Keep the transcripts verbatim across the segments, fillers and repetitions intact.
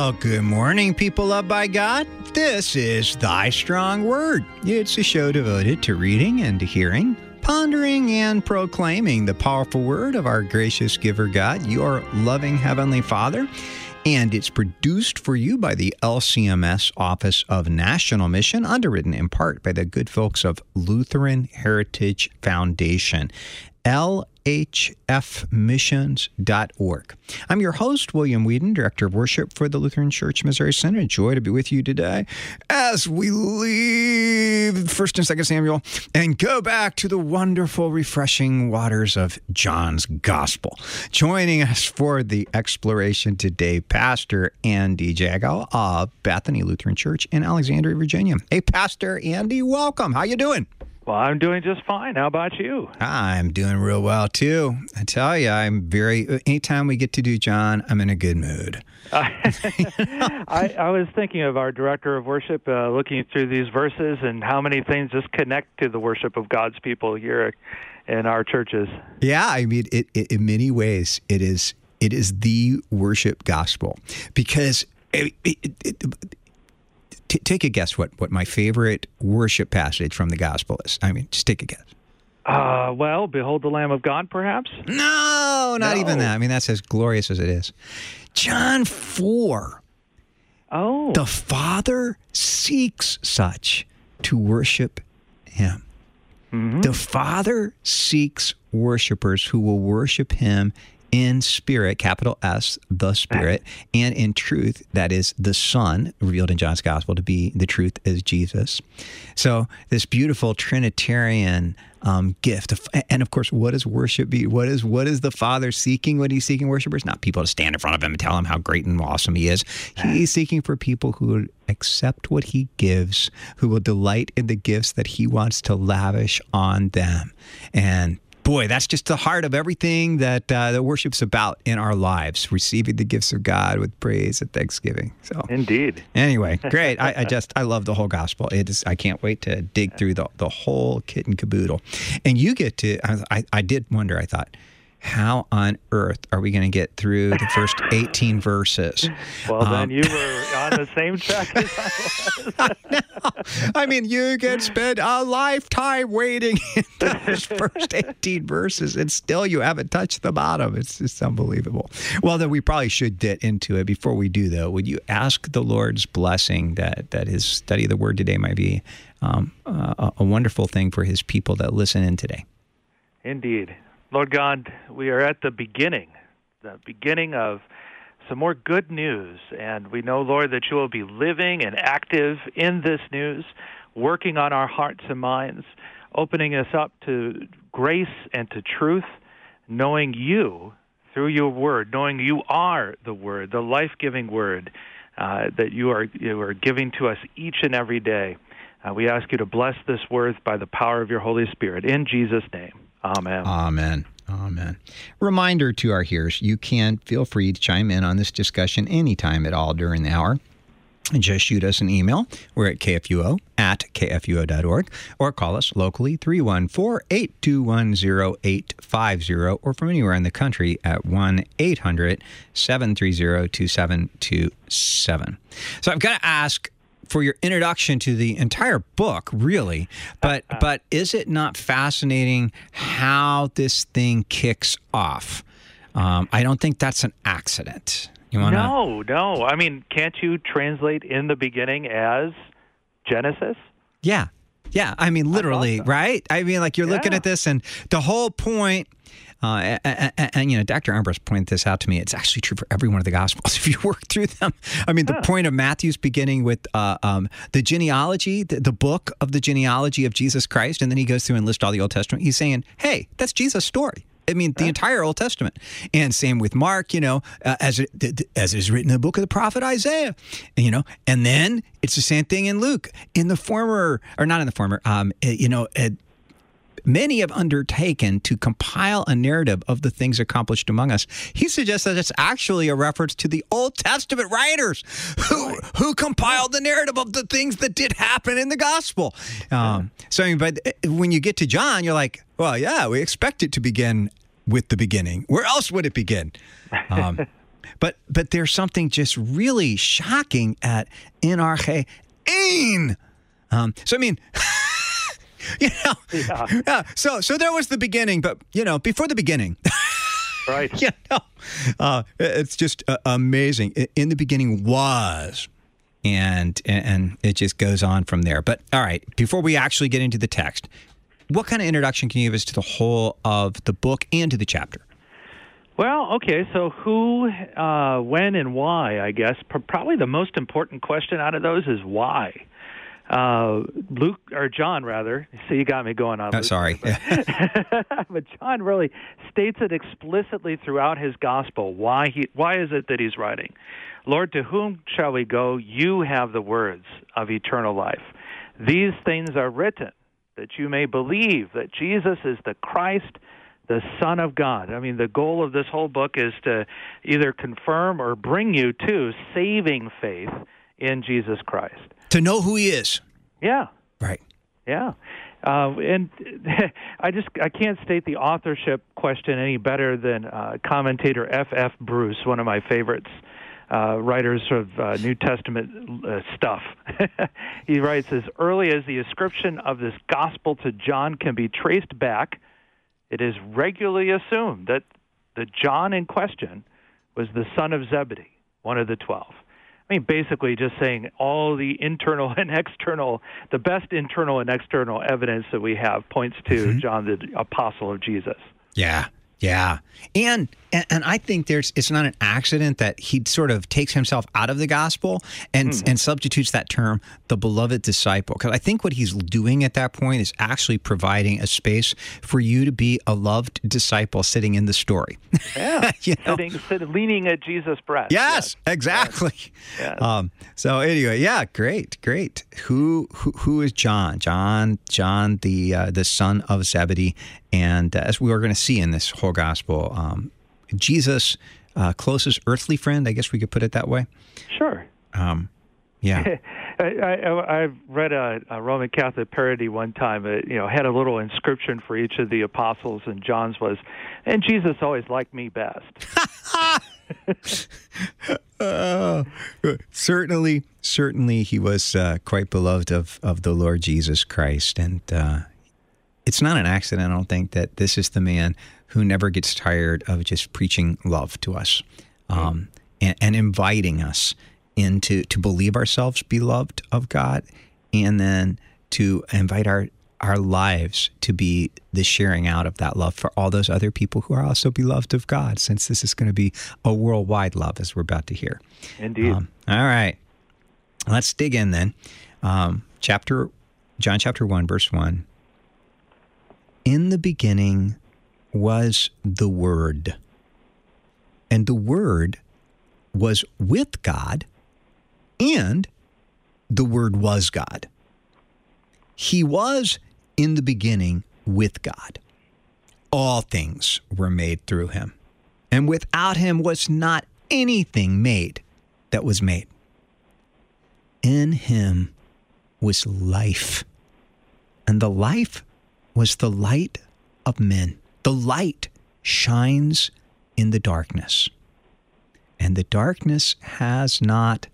Well, good morning, people loved by God. This is Thy Strong Word. It's a show devoted to reading and to hearing, pondering and proclaiming the powerful word of our gracious giver God, your loving Heavenly Father. And it's produced for you by the L C M S Office of National Mission, underwritten in part by the good folks of Lutheran Heritage Foundation. L H F missions dot org. I'm your host, William Whedon, Director of Worship for the Lutheran Church Missouri Synod. Joy to be with you today as we leave First and Second Samuel and go back to the wonderful, refreshing waters of John's Gospel. Joining us for the exploration today, Pastor Andy Jagow of Bethany Lutheran Church in Alexandria, Virginia. Hey, Pastor Andy, welcome. How you doing? Well, I'm doing just fine. How about you? I'm doing real well, too. I tell you, I'm very, anytime we get to do John, I'm in a good mood. I, I was thinking of our director of worship, uh, looking through these verses and how many things just connect to the worship of God's people here in our churches. Yeah, I mean, it, it, in many ways, it is it is the worship gospel because it, it, it, T- take a guess what, what my favorite worship passage from the gospel is. I mean, just take a guess. Uh, well, behold the Lamb of God, perhaps? No, not no. even that. I mean, that's as glorious as it is. John four. Oh. The Father seeks such to worship him. Mm-hmm. The Father seeks worshipers who will worship him in spirit, capital S, the Spirit, and in truth, that is the Son, revealed in John's Gospel to be the truth as Jesus. So this beautiful Trinitarian um, gift. Of, and of course, what does worship be? What is what is the Father seeking when he's seeking worshipers? Not people to stand in front of him and tell him how great and awesome he is. He's seeking for people who will accept what he gives, who will delight in the gifts that he wants to lavish on them. And boy, that's just the heart of everything that uh, that worship's about in our lives, receiving the gifts of God with praise and thanksgiving. So, indeed. Anyway, great. I, I just, I love the whole gospel. It is, I can't wait to dig through the, the whole kit and caboodle. And you get to, I, I did wonder, I thought, how on earth are we going to get through the first eighteen verses? Well, um, then you were on the same track as I was. I know. I mean, you could spend a lifetime waiting in those first eighteen verses, and still you haven't touched the bottom. It's just unbelievable. Well, then we probably should get into it. Before we do, though, would you ask the Lord's blessing that, that his study of the Word today might be um, a, a wonderful thing for his people that listen in today? Indeed. Lord God, we are at the beginning, the beginning of some more good news. And we know, Lord, that you will be living and active in this news, working on our hearts and minds, opening us up to grace and to truth, knowing you through your word, knowing you are the word, the life-giving word uh, that you are, you are giving to us each and every day. Uh, we ask you to bless this word by the power of your Holy Spirit. In Jesus' name. Amen. Amen. Amen. Reminder to our hearers, you can feel free to chime in on this discussion anytime at all during the hour. Just shoot us an email. We're at K F U O at K F U O dot org, or call us locally, three one four, eight two one, zero eight five zero, or from anywhere in the country at one eight hundred, seven three zero, two seven two seven. So I've got to ask, for your introduction to the entire book, really, but but is it not fascinating how this thing kicks off? Um, I don't think that's an accident. You wanna... No, no. I mean, can't you translate in the beginning as Genesis? Yeah, yeah. I mean, literally, awesome. Right? I mean, like you're yeah. looking at this, and the whole point. Uh, and, and, and, you know, Doctor Armbrust pointed this out to me. It's actually true for every one of the Gospels if you work through them. I mean, the yeah. point of Matthew's beginning with uh, um, the genealogy, the, the book of the genealogy of Jesus Christ, and then he goes through and lists all the Old Testament. He's saying, hey, that's Jesus' story. I mean, the entire Old Testament. And same with Mark, you know, uh, as it, as it is written in the book of the prophet Isaiah, you know. And then it's the same thing in Luke. In the former, or not in the former, um, you know, uh, many have undertaken to compile a narrative of the things accomplished among us. He suggests that it's actually a reference to the Old Testament writers who who compiled the narrative of the things that did happen in the gospel. Um, so, I mean, but when you get to John, you're like, well, yeah, we expect it to begin with the beginning. Where else would it begin? Um, But but there's something just really shocking at in arche ein. Um, so I mean, you know, Yeah. yeah. So so there was the beginning, but you know, before the beginning. Right. You know, uh, it's just uh, amazing. In the beginning was, and and it just goes on from there. But all right, before we actually get into the text, what kind of introduction can you give us to the whole of the book and to the chapter? Well, okay, so who, uh, when, and why, I guess. P- probably the most important question out of those is why. Uh, Luke, or John, rather. See, you got me going on. Oh, Luke, sorry. But, but John really states it explicitly throughout his gospel. Why he? Why is it that he's writing? Lord, to whom shall we go? You have the words of eternal life. These things are written that you may believe that Jesus is the Christ, the Son of God. I mean, the goal of this whole book is to either confirm or bring you to saving faith in Jesus Christ. To know who he is. Yeah. Right. Yeah. Uh, and I just I can't state the authorship question any better than uh, commentator F F Bruce, one of my favorites, uh, writers of uh, New Testament uh, stuff. He writes, as early as the ascription of this gospel to John can be traced back, it is regularly assumed that the John in question was the son of Zebedee, one of the twelve. I mean, basically just saying all the internal and external, the best internal and external evidence that we have points to mm-hmm. John, the apostle of Jesus. Yeah, yeah. And, and and I think there's it's not an accident that he sort of takes himself out of the gospel and mm. and substitutes that term, the beloved disciple. Because I think what he's doing at that point is actually providing a space for you to be a loved disciple sitting in the story. Yeah, you know? sitting, sitting, leaning at Jesus' breast. Yes, yes. exactly. Yes. Um, so anyway, yeah, great, great. Who who, who is John? John, John, the uh, the son of Zebedee, and uh, as we are going to see in this whole gospel, um, Jesus' uh, closest earthly friend. I guess we could put it that way. Sure. Um, yeah. I, I, I read a, a Roman Catholic parody one time. It, you know, had a little inscription for each of the apostles, and John's was, "And Jesus always liked me best." uh, certainly, certainly, he was uh, quite beloved of of the Lord Jesus Christ, and uh, it's not an accident, I don't think, that this is the man who never gets tired of just preaching love to us, um, and, and inviting us into to believe ourselves beloved of God, and then to invite our our lives to be the sharing out of that love for all those other people who are also beloved of God, since this is going to be a worldwide love, as we're about to hear. Indeed. Um, all right. Let's dig in then. Um, chapter John chapter one, verse one. In the beginning was the Word, and the Word was with God, and the Word was God. He was in the beginning with God. All things were made through him, and without him was not anything made that was made. In him was life, and the life was the light of men. The light shines in the darkness, and the darkness has not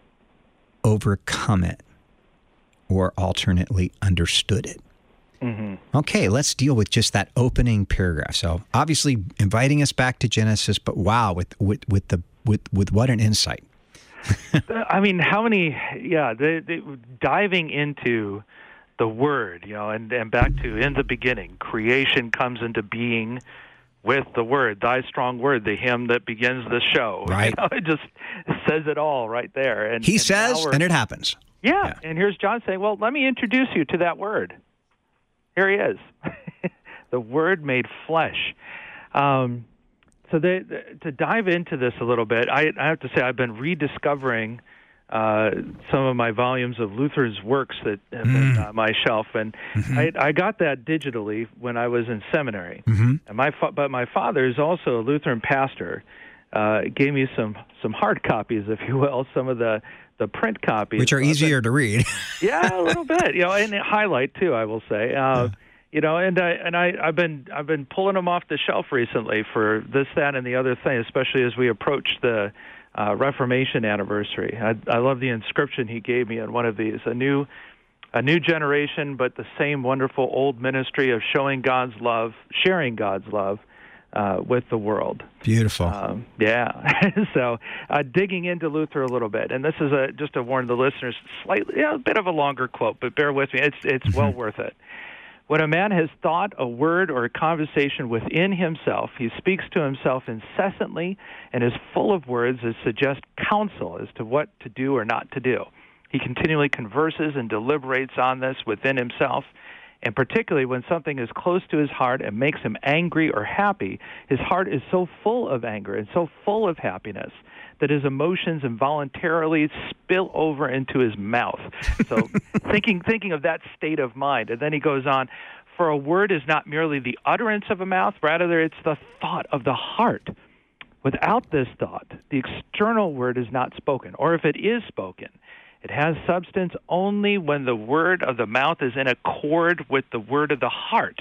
overcome it or alternately understood it. Mm-hmm. Okay, let's deal with just that opening paragraph. So obviously inviting us back to Genesis, but wow, with with, with the with, with what an insight. I mean, how many, yeah, they, they, diving into the Word, you know, and, and back to in the beginning, creation comes into being with the Word, thy strong word, the hymn that begins the show. Right. You know, it just says it all right there. And He and says, and it happens. Yeah, yeah, and here's John saying, well, let me introduce you to that Word. Here he is, the Word made flesh. Um, so they, the, to dive into this a little bit, I, I have to say I've been rediscovering uh, some of my volumes of Luther's works that have mm. been on my shelf, and mm-hmm. I, I got that digitally when I was in seminary. Mm-hmm. And my fa- but my father is also a Lutheran pastor. Uh, gave me some some hard copies, if you will, some of the. The print copies, which are easier to read. Yeah, a little bit, you know, and highlight too, I will say. Uh, yeah. You know, and I and I I've been I've been pulling them off the shelf recently for this, that, and the other thing, especially as we approach the uh, Reformation anniversary. I, I love the inscription he gave me on one of these: a new a new generation, but the same wonderful old ministry of showing God's love, sharing God's love uh, with the world. Beautiful. Um, yeah. So uh, digging into Luther a little bit, and this is a just to warn the listeners, slightly, you know, a bit of a longer quote, but bear with me. It's it's mm-hmm. well worth it. When a man has thought, a word, or a conversation within himself, he speaks to himself incessantly and is full of words that suggest counsel as to what to do or not to do. He continually converses and deliberates on this within himself, and particularly when something is close to his heart and makes him angry or happy, his heart is so full of anger and so full of happiness that his emotions involuntarily spill over into his mouth. So thinking thinking of that state of mind. And then he goes on, for a word is not merely the utterance of a mouth, rather it's the thought of the heart. Without this thought, the external word is not spoken, or if it is spoken, it has substance only when the word of the mouth is in accord with the word of the heart.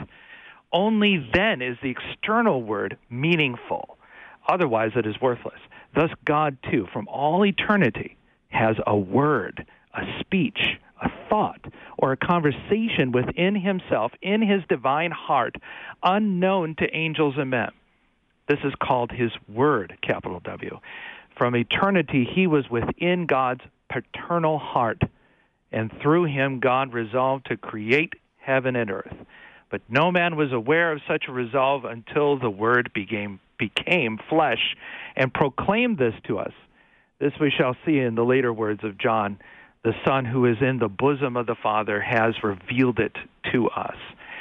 Only then is the external word meaningful. Otherwise, it is worthless. Thus, God, too, from all eternity, has a word, a speech, a thought, or a conversation within himself, in his divine heart, unknown to angels and men. This is called his word, capital W. From eternity, he was within God's paternal heart, and through him, God resolved to create heaven and earth. But no man was aware of such a resolve until the word became became flesh and proclaimed this to us. This we shall see in the later words of John. The Son who is in the bosom of the Father has revealed it to us.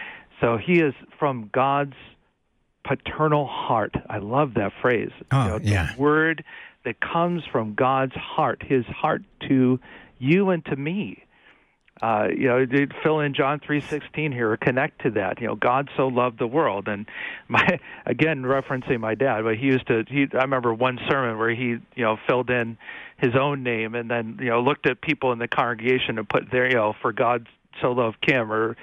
So he is from God's paternal heart. I love that phrase. Oh, you know, the yeah. word that comes from God's heart, his heart to you and to me. Uh, you know, fill in John three sixteen here, or connect to that. You know, God so loved the world, and my again referencing my dad, but he used to. He, I remember one sermon where he, you know, filled in his own name, and then you know looked at people in the congregation and put there, you know, for God so loved Kim, or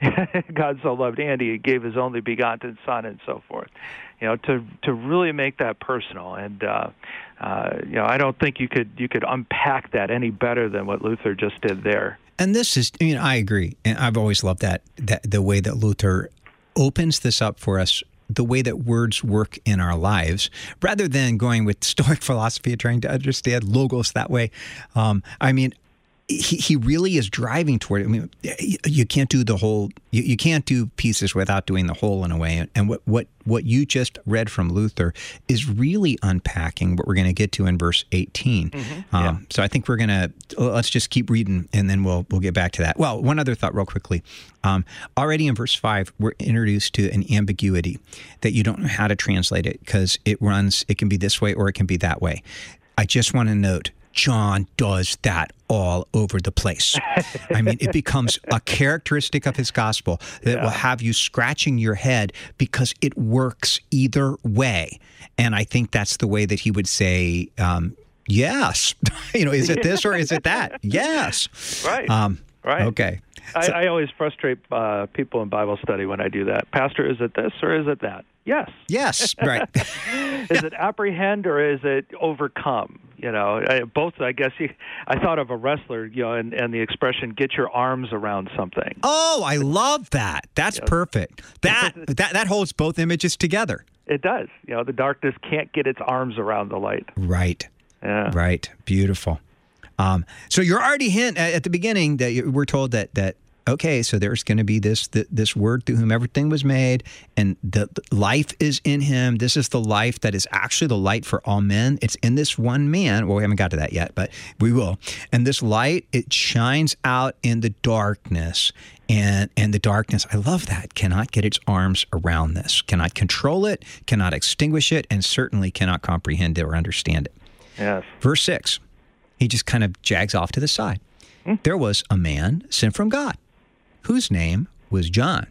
God so loved Andy, he gave his only begotten Son, and so forth. You know, to to really make that personal, and uh, uh, you know, I don't think you could you could unpack that any better than what Luther just did there. And this is, you know, I agree. And I've always loved that, that the way that Luther opens this up for us, the way that words work in our lives, rather than going with Stoic philosophy and trying to understand logos that way. Um, I mean, he, he really is driving toward it. I mean, you can't do the whole, you, you can't do pieces without doing the whole in a way. And what, what, what you just read from Luther is really unpacking what we're going to get to in verse eighteen. Mm-hmm. Um, yeah. So I think we're going to, let's just keep reading and then we'll, we'll get back to that. Well, one other thought real quickly. Um, already in verse five, we're introduced to an ambiguity that you don't know how to translate it because it runs, it can be this way or it can be that way. I just want to note, John does that all over the place. I mean, it becomes a characteristic of his gospel that yeah. will have you scratching your head because it works either way. And I think that's the way that he would say, um, yes. you know, is it this or is it that? Yes. Right. Um, right. Okay. I, So- I always frustrate uh, people in Bible study when I do that. Pastor, is it this or is it that? Yes. Yes, right. Is it apprehend or is it overcome? You know, I, both. I guess you, I thought of a wrestler, you know, and, and the expression "get your arms around something." Oh, I love that. That's Yeah. perfect. That that that holds both images together. It does. You know, the darkness can't get its arms around the light. Right. Yeah. Right. Beautiful. Um, so you're already hint at, at the beginning that you, we're told that that okay, so there's going to be this th- this word through whom everything was made, and the, the life is in him. This is the life that is actually the light for all men. It's in this one man. Well, we haven't got to that yet, but we will. And this light, it shines out in the darkness, and and the darkness, I love that, cannot get its arms around this, cannot control it, cannot extinguish it, and certainly cannot comprehend it or understand it. Yes. Verse six, he just kind of jags off to the side. Hmm. There was a man sent from God, whose name was John.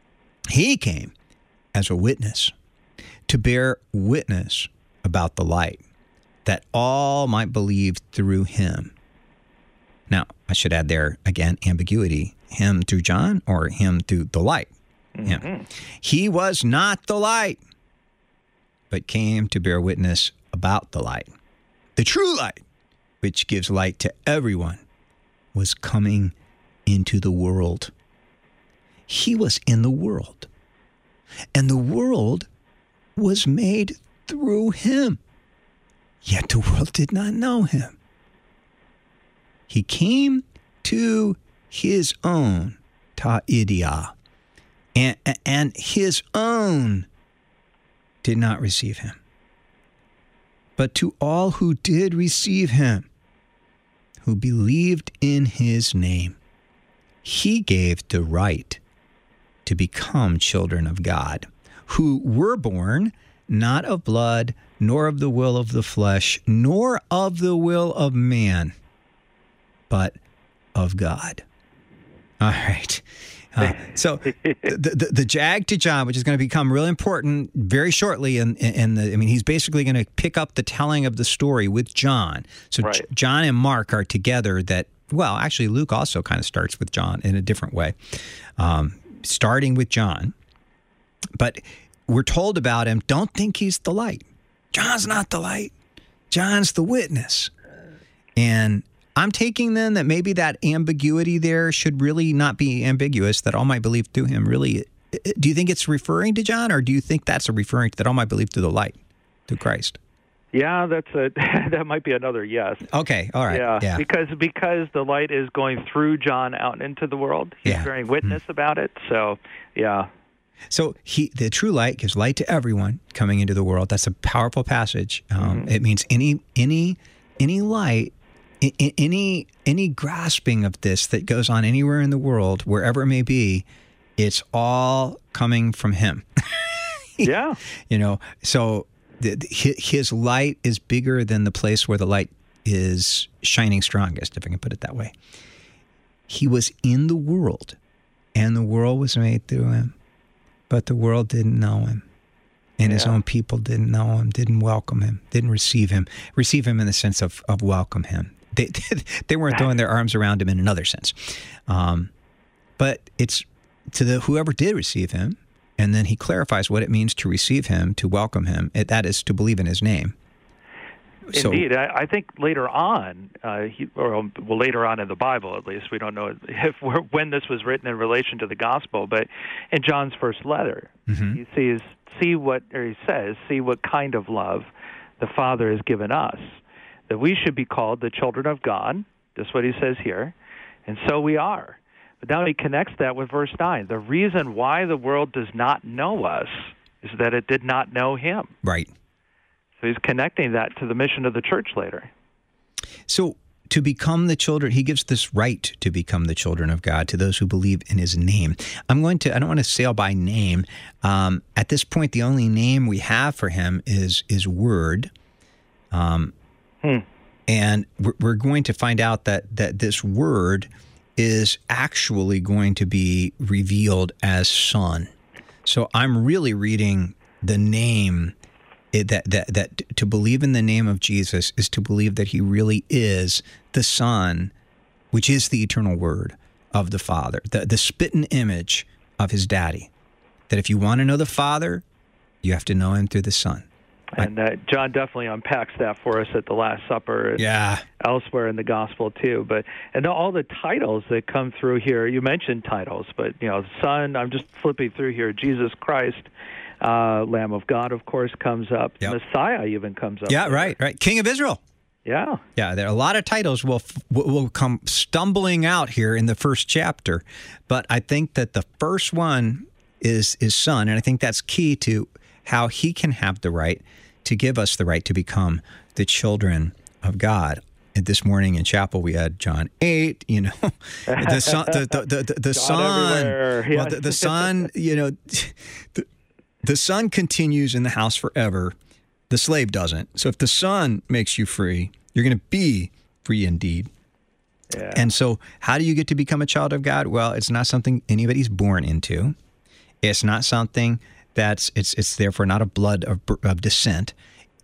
He came as a witness to bear witness about the light, that all might believe through him. Now, I should add there, again, ambiguity, him through John or him through the light. him. Mm-hmm. He was not the light, but came to bear witness about the light. The true light, which gives light to everyone, was coming into the world. He was in the world, and the world was made through him, yet the world did not know him. He came to his own, ta idia, and, and his own did not receive him. But to all who did receive him, who believed in his name, he gave the right to become children of God, who were born not of blood, nor of the will of the flesh, nor of the will of man, but of God. All right. Uh, so the, the the jag to John, which is going to become really important very shortly, in, in the I mean, he's basically going to pick up the telling of the story with John. So right. J- John and Mark are together. That well, actually, Luke also kind of starts with John in a different way, um, starting with John. But we're told about him. Don't think he's the light. John's not the light. John's the witness, and I'm taking then that maybe that ambiguity there should really not be ambiguous, that all might believe through him really. Do you think it's referring to John, or do you think that's a referring to that all might believe through the light, through Christ? Yeah, that's a that might be another yes. Okay, all right. Yeah, yeah. because because the light is going through John out into the world. He's yeah. bearing witness mm-hmm. about it. So, yeah. So he, the true light gives light to everyone coming into the world. That's a powerful passage. Um, mm-hmm. It means any any any light. Any any grasping of this that goes on anywhere in the world, wherever it may be, it's all coming from him. Yeah. You know, so the, the, his light is bigger than the place where the light is shining strongest, if I can put it that way. He was in the world, and the world was made through him, but the world didn't know him. And yeah. his own people didn't know him, didn't welcome him, didn't receive him, receive him in the sense of, of welcome him. They they weren't throwing their arms around him in another sense. Um, but it's to the whoever did receive him, and then he clarifies what it means to receive him, to welcome him. It, that is to believe in his name. Indeed. So, I, I think later on, uh, he, or well, later on in the Bible at least, we don't know if we're, when this was written in relation to the gospel, but in John's first letter, mm-hmm. he sees, see what, or he says, see what kind of love the Father has given us, that we should be called the children of God. That's what he says here. And so we are. But now he connects that with verse nine. The reason why the world does not know us is that it did not know him. Right. So he's connecting that to the mission of the church later. So to become the children, he gives this right to become the children of God to those who believe in his name. I'm going to, I don't want to sail by name. Um, at this point, the only name we have for him is, is Word. Um, Hmm. And we're going to find out that, that this word is actually going to be revealed as Son. So I'm really reading the name, that, that, that to believe in the name of Jesus is to believe that he really is the Son, which is the eternal Word of the Father, the, the spitting image of his daddy. That if you want to know the Father, you have to know him through the Son. And uh, John definitely unpacks that for us at the Last Supper and yeah. elsewhere in the Gospel too. But and all the titles that come through here, you mentioned titles, but you know, Son. I'm just flipping through here. Jesus Christ, uh, Lamb of God, of course, comes up. Yep. Messiah even comes up. Yeah, there. right, right. King of Israel. Yeah, yeah. There are a lot of titles will will come stumbling out here in the first chapter, but I think that the first one is is Son, and I think that's key to how he can have the right to give us the right to become the children of God. And this morning in chapel we had John eight, you know, the son, the the the, the son, yes. well, the, the son, you know, the, the son continues in the house forever. The slave doesn't. So if the Son makes you free, you're going to be free indeed. Yeah. And so how do you get to become a child of God? Well, it's not something anybody's born into. It's not something that's, it's it's therefore not a blood of, of descent.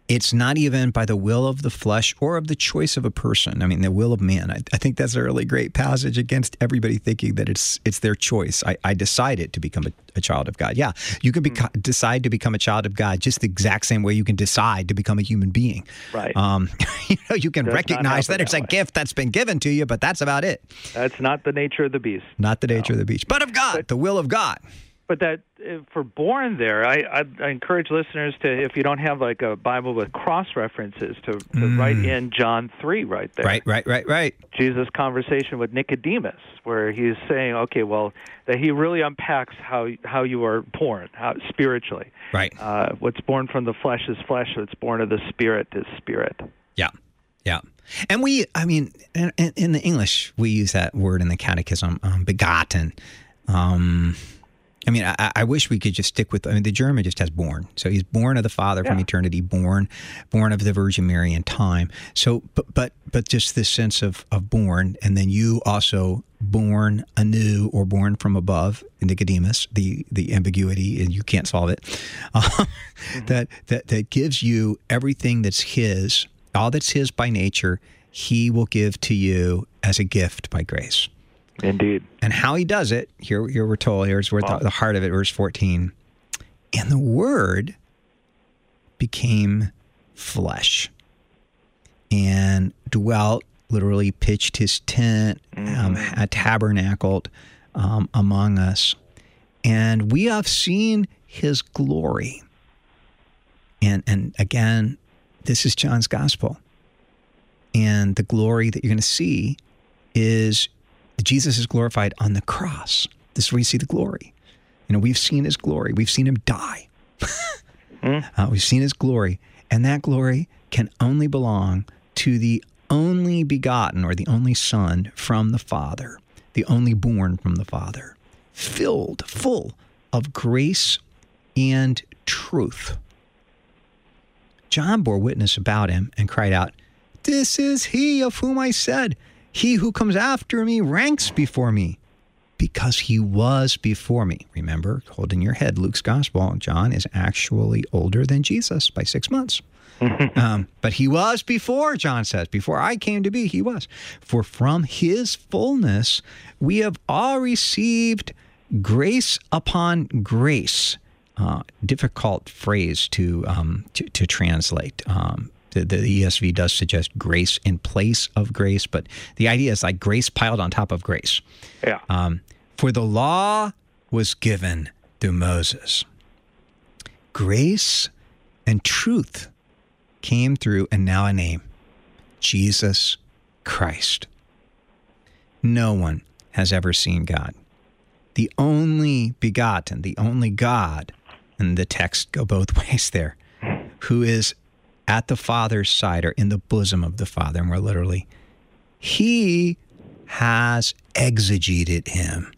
It's not even by the will of the flesh or of the choice of a person. I mean, the will of man. I, I think that's a really great passage against everybody thinking that it's it's their choice. I, I decided to become a, a child of God. Yeah, you can beca- decide to become a child of God just the exact same way you can decide to become a human being. Right. Um, you know, you can Does recognize that it's that a way. gift that's been given to you, but that's about it. That's not the nature of the beast. Not the nature No. of the beast, but of God, But- the will of God. But that uh, for born there, I, I, I encourage listeners to, if you don't have like a Bible with cross references, to, to Mm. write in John three right there. Right, right, right, right. Jesus' conversation with Nicodemus, where he's saying, okay, well, that he really unpacks how how you are born, how spiritually. Right. Uh, what's born from the flesh is flesh. What's born of the spirit is spirit. Yeah, yeah. And we, I mean, in, in the English, we use that word in the catechism, um, begotten. Um, I mean, I, I wish we could just stick with, I mean, the German just has born. So he's born of the Father from Yeah. eternity, born, born of the Virgin Mary in time. So, but, but, but just this sense of, of born, and then you also born anew or born from above, Nicodemus, the, the ambiguity, and you can't solve it, uh, mm-hmm. that, that, that gives you everything that's his, all that's his by nature, he will give to you as a gift by grace. Indeed. And how he does it, here, here we're told, here's where the, the heart of it, verse fourteen. And the Word became flesh and dwelt, literally pitched his tent, mm-hmm. um, had tabernacled um, among us. And we have seen his glory. And, and again, this is John's gospel. And the glory that you're going to see is Jesus is glorified on the cross. This is where you see the glory. You know, we've seen his glory. We've seen him die. mm. uh, we've seen his glory. And that glory can only belong to the only begotten or the only Son from the Father, the only born from the Father, filled, full of grace and truth. John bore witness about him and cried out, "This is he of whom I said, he who comes after me ranks before me, because he was before me." Remember, hold in your head Luke's gospel. John is actually older than Jesus by six months. um, but he was before, John says. Before I came to be, he was. For from his fullness we have all received grace upon grace. Uh, difficult phrase to um, to, to translate. Um, The, the E S V does suggest grace in place of grace, but the idea is like grace piled on top of grace. Yeah. Um, for the law was given through Moses. Grace and truth came through, and now a name, Jesus Christ. No one has ever seen God. The only begotten, the only God, and the text go both ways there, who is at the Father's side or in the bosom of the Father, more literally, he has exegeted him.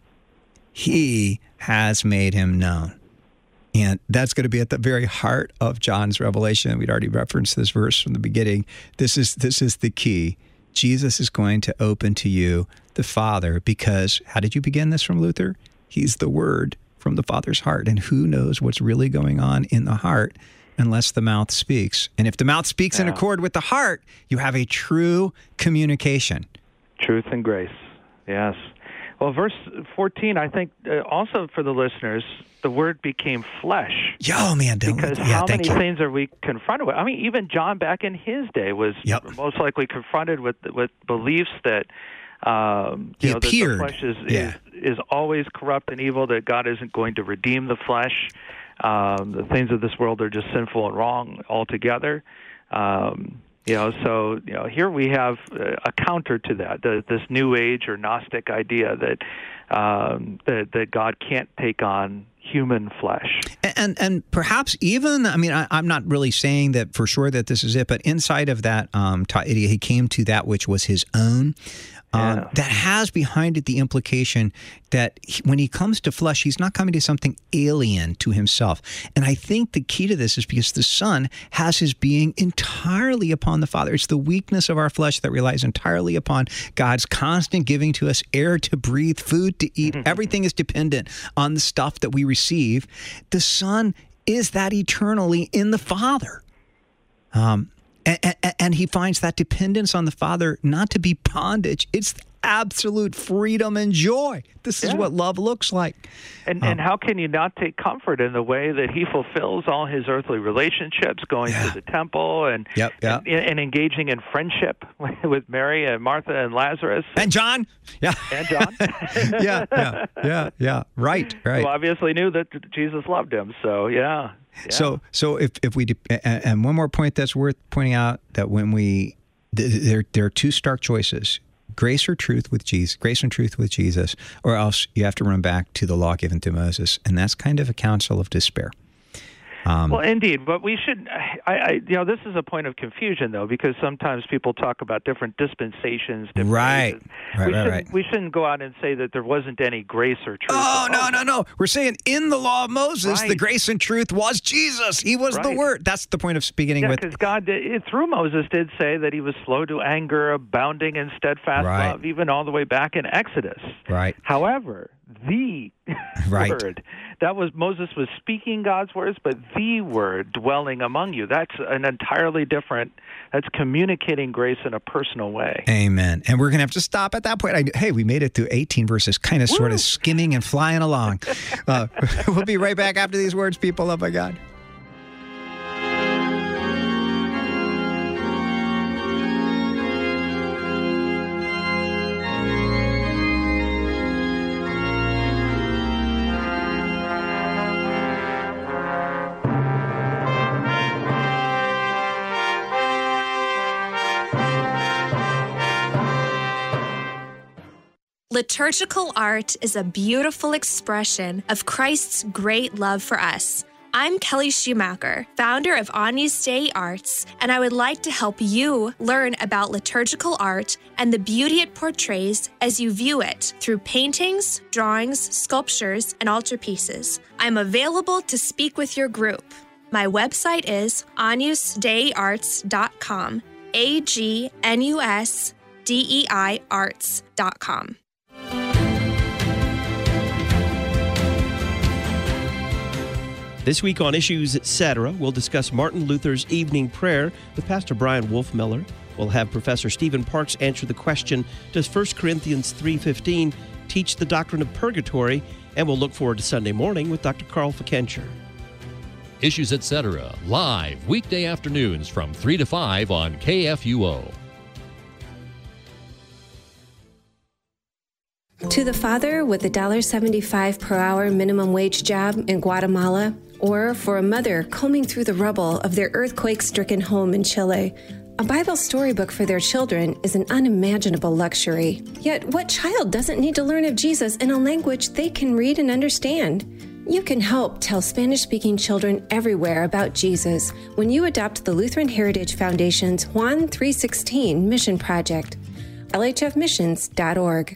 He has made him known. And that's going to be at the very heart of John's revelation. We'd already referenced this verse from the beginning. This is this is the key. Jesus is going to open to you the Father, because how did you begin this from Luther? He's the Word from the Father's heart. And who knows what's really going on in the heart unless the mouth speaks. And if the mouth speaks yeah. in accord with the heart, you have a true communication. Truth and grace, yes. Well, verse fourteen, I think uh, also for the listeners, the Word became flesh. Yo, man. Don't, because yeah, how thank many you. things are we confronted with? I mean, even John back in his day was yep. most likely confronted with with beliefs that um, you he know, appeared. that the flesh is, yeah. is, is always corrupt and evil, that God isn't going to redeem the flesh. Um, the things of this world are just sinful and wrong altogether. Um, you know, so you know, here we have a counter to that, the, this New Age or Gnostic idea that um, that, that God can't take on human flesh. And, and and perhaps even, I mean, I, I'm not really saying that for sure that this is it, but inside of that, um, he came to that which was his own. Um, yeah. That has behind it the implication that he, when he comes to flesh, he's not coming to something alien to himself. And I think the key to this is because the Son has his being entirely upon the Father. It's the weakness of our flesh that relies entirely upon God's constant giving to us air to breathe, food to eat. Everything is dependent on the stuff that we receive. The Son is that eternally in the Father. Um, and, and, and he finds that dependence on the Father not to be bondage. It's absolute freedom and joy. This is yeah. what love looks like. And um, and how can you not take comfort in the way that he fulfills all his earthly relationships, going yeah. to the temple and, yep, yep. and and engaging in friendship with Mary and Martha and Lazarus and John, yeah, and John, yeah, yeah, yeah, yeah, right, right. Who obviously knew that Jesus loved him. So yeah. yeah. So so if if we and one more point that's worth pointing out, that when we there there are two stark choices. Grace or truth with Jesus, grace and truth with Jesus, or else you have to run back to the law given to Moses. And that's kind of a counsel of despair. Um, well, indeed, but we should. I, I, you know, this is a point of confusion, though, because sometimes people talk about different dispensations. Different right, races. right, we right, shouldn't, right. We shouldn't go out and say that there wasn't any grace or truth. Oh no, no, no! We're saying in the law of Moses, right. the grace and truth was Jesus. He was right. the Word. That's the point of beginning yeah, with. because God did, through Moses did say that He was slow to anger, abounding in steadfast right. love, even all the way back in Exodus. Right. However, the right. word that was Moses was speaking God's words, but the word dwelling among you. That's an entirely different. That's communicating grace in a personal way. Amen. And we're going to have to stop at that point. I, hey, we made it through eighteen verses, kind of, Woo! Sort of skimming and flying along. Uh, we'll be right back after these words, people loved by God. Liturgical art is a beautiful expression of Christ's great love for us. I'm Kelly Schumacher, founder of Agnus Dei Arts, and I would like to help you learn about liturgical art and the beauty it portrays as you view it through paintings, drawings, sculptures, and altarpieces. I'm available to speak with your group. My website is agnus dei arts dot com, A G N U S D E I arts dot com. This week on Issues Etc., we'll discuss Martin Luther's evening prayer with Pastor Brian Wolfmiller. We'll have Professor Stephen Parks answer the question, does First Corinthians three fifteen teach the doctrine of purgatory? And we'll look forward to Sunday morning with Doctor Carl Fikencher. Issues Etc., live weekday afternoons from three to five on K F U O. To the father with a one dollar seventy-five per hour minimum wage job in Guatemala, or for a mother combing through the rubble of their earthquake-stricken home in Chile, a Bible storybook for their children is an unimaginable luxury. Yet, what child doesn't need to learn of Jesus in a language they can read and understand? You can help tell Spanish-speaking children everywhere about Jesus when you adopt the Lutheran Heritage Foundation's Juan three sixteen Mission Project. L H F missions dot org.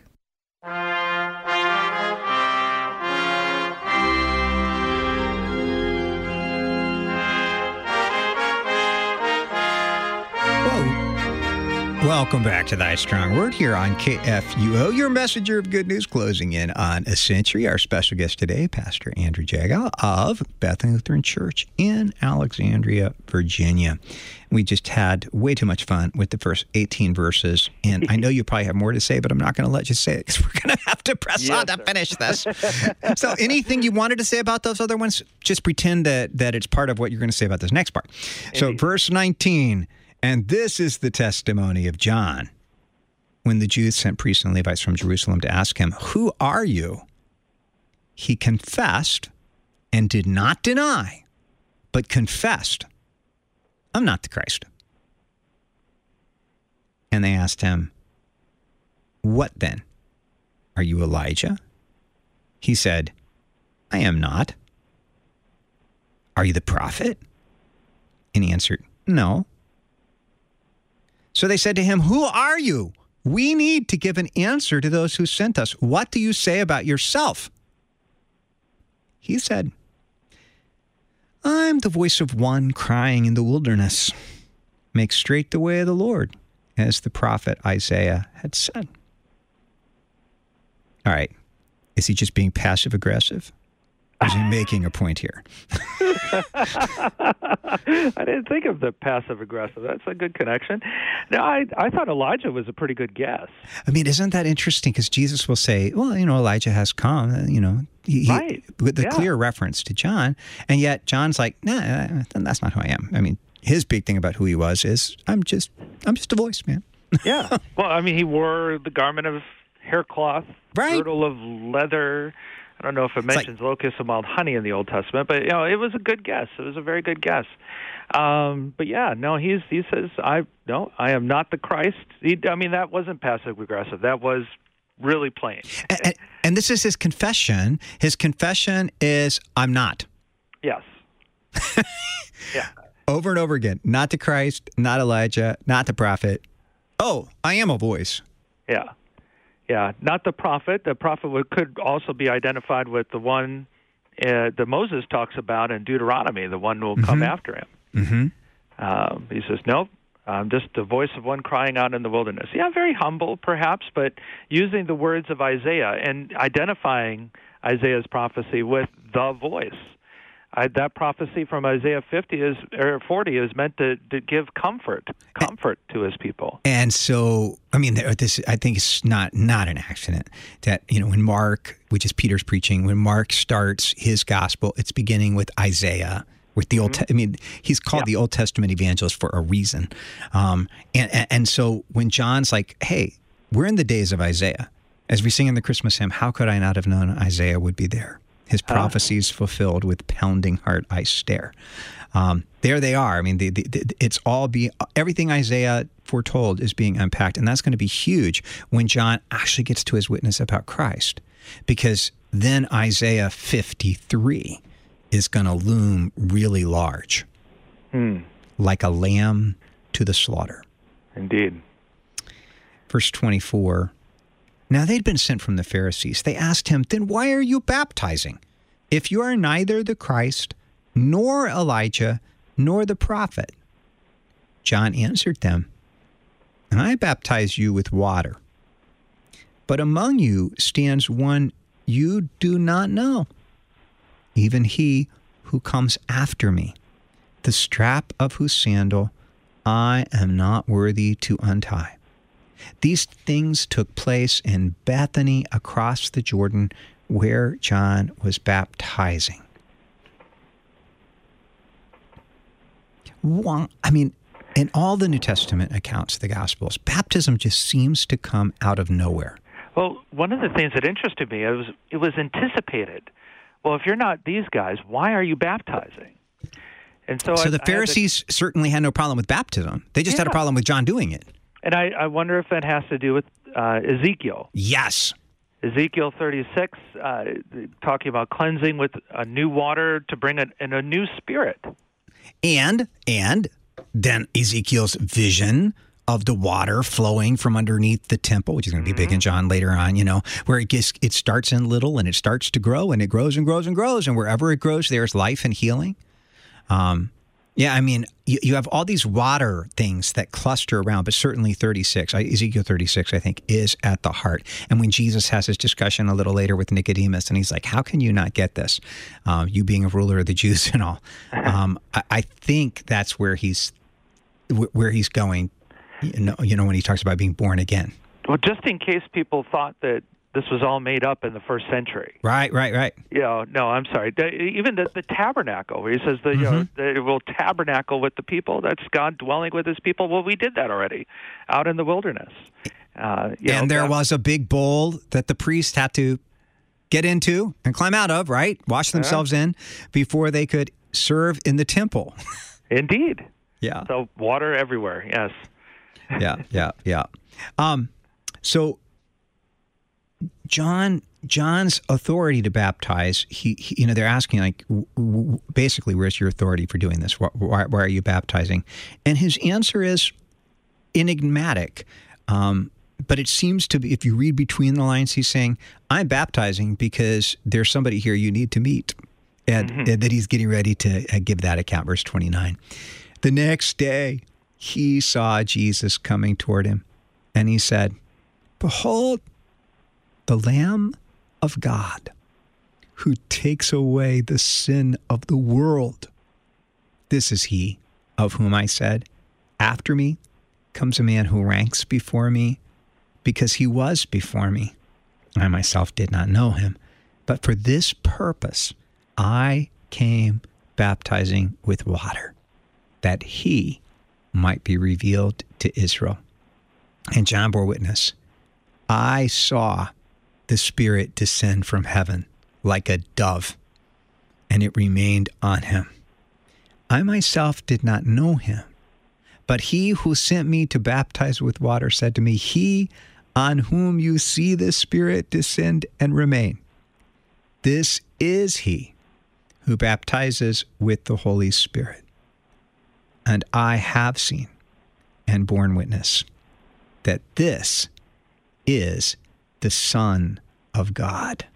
Welcome back to Thy Strong Word here on K F U O, your messenger of good news, closing in on a century. Our special guest today, Pastor Andrew Jagow of Bethany Lutheran Church in Alexandria, Virginia. We just had way too much fun with the first eighteen verses, and I know you probably have more to say, but I'm not going to let you say it because we're going to have to press yes, on to sir. finish this. So anything you wanted to say about those other ones, just pretend that, that it's part of what you're going to say about this next part. So Indeed. Verse nineteen, and this is the testimony of John. When the Jews sent priests and Levites from Jerusalem to ask him, "Who are you?" he confessed and did not deny, but confessed, "I'm not the Christ." And they asked him, "What then? Are you Elijah?" He said, "I am not." "Are you the prophet?" And he answered, "No." So they said to him, "Who are you? We need to give an answer to those who sent us. What do you say about yourself?" He said, "I'm the voice of one crying in the wilderness, 'Make straight the way of the Lord,' as the prophet Isaiah had said." All right. Is he just being passive aggressive? Is he making a point here? I didn't think of the passive aggressive. That's a good connection. No, I I thought Elijah was a pretty good guess. I mean, isn't that interesting? Because Jesus will say, well, you know, Elijah has come, you know, he, right. he, with the yeah. clear reference to John. And yet John's like, nah, that's not who I am. I mean, his big thing about who he was is, I'm just, I'm just a voice, man. Yeah. Well, I mean, he wore the garment of haircloth, right. girdle of leather. I don't know if it mentions like, locusts and wild honey in the Old Testament, but you know, it was a good guess. It was a very good guess. Um, but yeah, no, he's he says, I no, I am not the Christ. He, I mean, that wasn't passive aggressive. That was really plain. And, and, and this is his confession. His confession is, I'm not. Yes. Yeah. Over and over again. Not the Christ, not Elijah, not the prophet. Oh, I am a voice. Yeah. Yeah, not the prophet. The prophet would, could also be identified with the one uh, that Moses talks about in Deuteronomy, the one who will mm-hmm. come after him. Mm-hmm. Um, he says, nope, I'm just the voice of one crying out in the wilderness. Yeah, very humble, perhaps, but using the words of Isaiah and identifying Isaiah's prophecy with the voice. I, that prophecy from Isaiah fifty is or forty is meant to, to give comfort, comfort to his people. And so, I mean, this I think it's not not an accident that you know when Mark, which is Peter's preaching, when Mark starts his gospel, it's beginning with Isaiah. With the mm-hmm. old, Te- I mean, he's called yeah. the Old Testament evangelist for a reason. Um, and, and and so when John's like, "Hey, we're in the days of Isaiah," as we sing in the Christmas hymn, "How could I not have known Isaiah would be there? His prophecies uh, fulfilled, with pounding heart I stare." Um, there they are. I mean, the, the, the, it's all be everything Isaiah foretold is being unpacked, and that's going to be huge when John actually gets to his witness about Christ, because then Isaiah fifty-three is going to loom really large, hmm. like a lamb to the slaughter. Indeed. Verse twenty-four. Now they'd been sent from the Pharisees. They asked him, "Then why are you baptizing, if you are neither the Christ, nor Elijah, nor the prophet?" John answered them, "I baptize you with water, but among you stands one you do not know, even he who comes after me, the strap of whose sandal I am not worthy to untie." These things took place in Bethany across the Jordan, where John was baptizing. Well, I mean, in all the New Testament accounts, the Gospels, baptism just seems to come out of nowhere. Well, one of the things that interested me, it was it was anticipated. Well, if you're not these guys, why are you baptizing? And so, so I, the Pharisees to, certainly had no problem with baptism. They just yeah. had a problem with John doing it. And I, I wonder if that has to do with uh, Ezekiel. Yes. Ezekiel thirty-six, uh, talking about cleansing with a new water to bring a, in a new spirit. And and then Ezekiel's vision of the water flowing from underneath the temple, which is going to be mm-hmm. big in John later on, you know, where it gets, it starts in little and it starts to grow and it grows and grows and grows. And wherever it grows, there's life and healing. Um Yeah, I mean, you, you have all these water things that cluster around, but certainly thirty-six, Ezekiel thirty-six, I think, is at the heart. And when Jesus has his discussion a little later with Nicodemus, and he's like, "How can you not get this? Um, you being a ruler of the Jews and all." Um, I, I think that's where he's where he's going. You know, you know, when he talks about being born again. Well, just in case people thought that this was all made up in the first century. Right, right, right. You know, no, I'm sorry. Even the, the tabernacle, where he says that, mm-hmm. you know, that it will tabernacle with the people. That's God dwelling with his people. Well, we did that already out in the wilderness. Uh, you and know, there that, was a big bowl that the priest had to get into and climb out of, right? Wash themselves yeah. in before they could serve in the temple. Indeed. Yeah. So water everywhere, yes. yeah, yeah, yeah. Um, so... John, John's authority to baptize, he, he you know, they're asking, like, w- w- basically, where's your authority for doing this? Why, why, why are you baptizing? And his answer is enigmatic. Um, but it seems to be, if you read between the lines, he's saying, I'm baptizing because there's somebody here you need to meet. And, mm-hmm. and that he's getting ready to uh, give that account, verse twenty-nine. The next day, he saw Jesus coming toward him, and he said, "Behold, the Lamb of God, who takes away the sin of the world. This is he of whom I said, after me comes a man who ranks before me, because he was before me. I myself did not know him, but for this purpose I came baptizing with water, that he might be revealed to Israel. And John bore witness, I saw the Spirit descend from heaven like a dove, and it remained on him. I myself did not know him, but he who sent me to baptize with water said to me, he on whom you see the Spirit descend and remain, this is he who baptizes with the Holy Spirit. And I have seen and borne witness that this is the Son of God.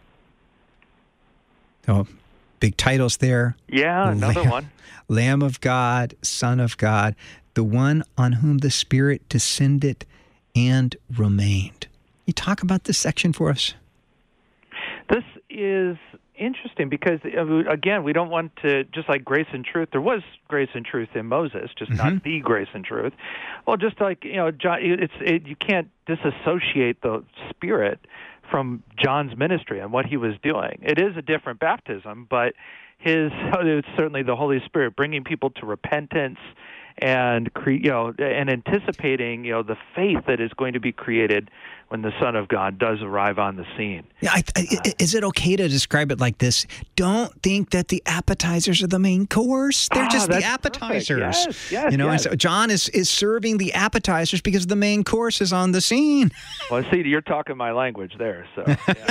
Oh, big titles there. Yeah, another Lamb, one. Lamb of God, Son of God, the one on whom the Spirit descended and remained. You talk about this section for us? This is interesting because, again, we don't want to, just like grace and truth, there was grace and truth in Moses, just mm-hmm. not the grace and truth. Well, just like, you know, John, it's it, you can't disassociate the Spirit from John's ministry and what he was doing. It is a different baptism, but his it's certainly the Holy Spirit bringing people to repentance and cre- you know and anticipating you know the faith that is going to be created when the Son of God does arrive on the scene. Yeah, I, I, uh, is it okay to describe it like this? Don't think that the appetizers are the main course. They're ah, just the appetizers. Yes, yes, you know, yes. and so John is, is serving the appetizers because the main course is on the scene. Well, see, you're talking my language there, so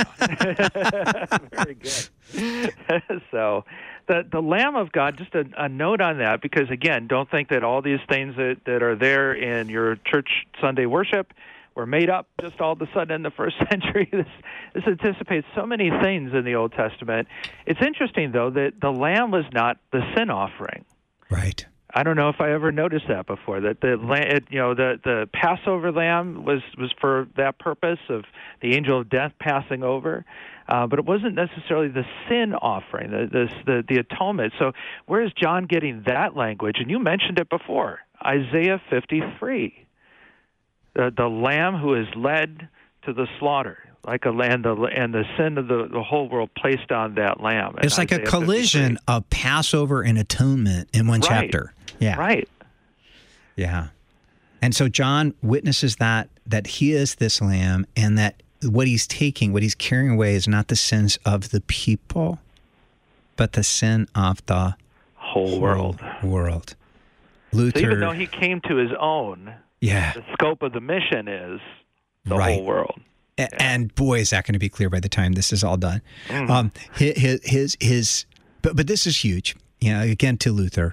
yeah. Very good. So the the Lamb of God, just a, a note on that, because again, don't think that all these things that, that are there in your church Sunday worship were made up just all of a sudden in the first century. This, this anticipates so many things in the Old Testament. It's interesting, though, that the lamb was not the sin offering. Right. I don't know if I ever noticed that before. That the it, you know the the Passover lamb was was for that purpose of the angel of death passing over, uh, but it wasn't necessarily the sin offering, the, the the the atonement. So where is John getting that language? And you mentioned it before, Isaiah fifty-three. The, the lamb who is led to the slaughter, like a lamb, the, and the sin of the, the whole world placed on that lamb. It's like Isaiah a collision fifty-three. Of Passover and atonement in one right. chapter. Yeah. Right. Yeah. And so John witnesses that, that he is this lamb, and that what he's taking, what he's carrying away is not the sins of the people, but the sin of the whole, whole world. world. Luther, so even though he came to his own, yeah. the scope of the mission is the right. whole world. A- yeah. And boy, is that going to be clear by the time this is all done. Mm. Um, his, his, his, but, but this is huge. You know, again, to Luther,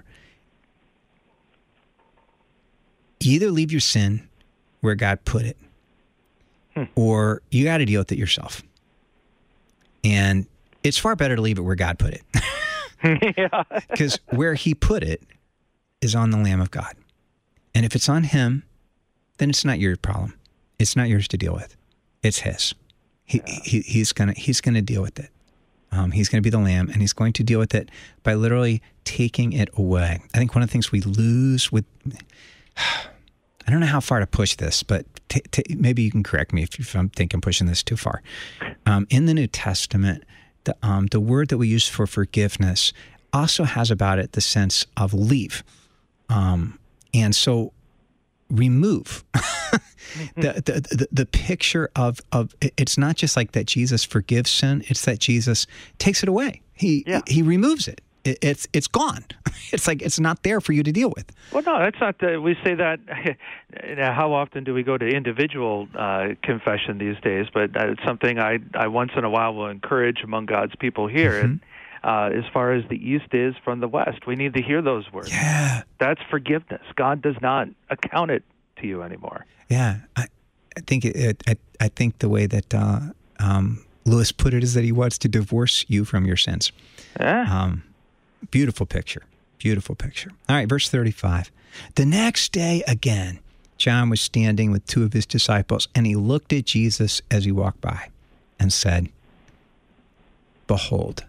you either leave your sin where God put it, hmm. or you got to deal with it yourself. And it's far better to leave it where God put it. Yeah. Because where he put it is on the Lamb of God. And if it's on him, then it's not your problem. It's not yours to deal with. It's his. He, yeah. he he's gonna he's gonna deal with it. Um, he's gonna be the lamb, and he's going to deal with it by literally taking it away. I think one of the things we lose with, I don't know how far to push this, but t- t- maybe you can correct me if, if I'm thinking pushing this too far. Um, in the New Testament, the um, the word that we use for forgiveness also has about it the sense of leave. Um, and so remove the, the, the, the picture of, of, it's not just like that Jesus forgives sin. It's that Jesus takes it away. He, yeah. he removes it. it. It's, it's gone. It's like, it's not there for you to deal with. Well, no, that's not the, we say that, how often do we go to individual uh, confession these days? But uh, it's something I, I once in a while will encourage among God's people here. Mm-hmm. And, Uh, as far as the East is from the West. We need to hear those words. Yeah. That's forgiveness. God does not account it to you anymore. Yeah. I, I think it, I, I think the way that uh, um, Lewis put it is that he wants to divorce you from your sins. Yeah. Um, beautiful picture. Beautiful picture. All right, verse thirty-five. The next day again, John was standing with two of his disciples, and he looked at Jesus as he walked by and said, behold,